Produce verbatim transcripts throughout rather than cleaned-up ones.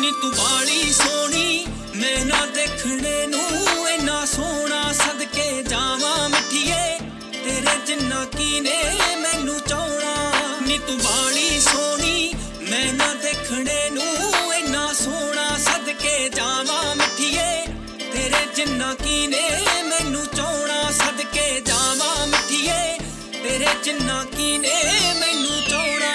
ਨੀ ਤੂੰ ਬਾਲੀ ਸੋਹਣੀ ਮੈਂ ਨਾ ਦੇਖਣੇ ਨੂੰ ਇੰਨਾ ਸੋਹਣਾ ਸਦਕੇ ਜਾਵਾਂ ਮਿੱਠੀਏ ਤੇਰੇ ਜਿੰਨਾ ਕੀਨੇ ਮੈਨੂੰ ਚਾਹਣਾ ਨੀ ਤੂੰ ਬਾਲੀ ਸੋਹਣੀ ਮੈਂ ਨਾ ਦੇਖਣੇ ਨੂੰ ਇੰਨਾ ਸੋਹਣਾ ਸਦਕੇ ਜਾਵਾਂ ਮਿੱਠੀਏ ਤੇਰੇ ਜਿੰਨਾ ਕੀਨੇ ਮੈਨੂੰ ਚਾਹਣਾ ਸਦਕੇ ਜਾਵਾਂ ਮਿੱਠੀਏ ਤੇਰੇ ਜਿੰਨਾ ਕੀਨੇ ਮੈਨੂੰ ਚਾਹਣਾ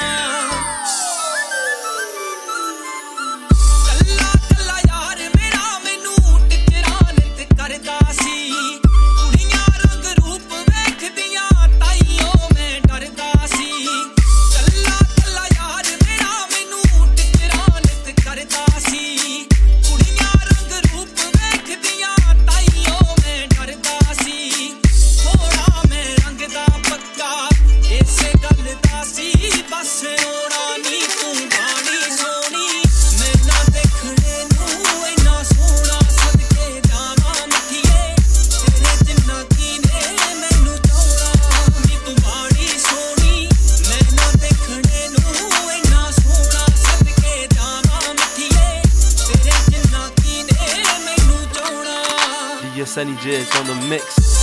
Sunny J on the mix.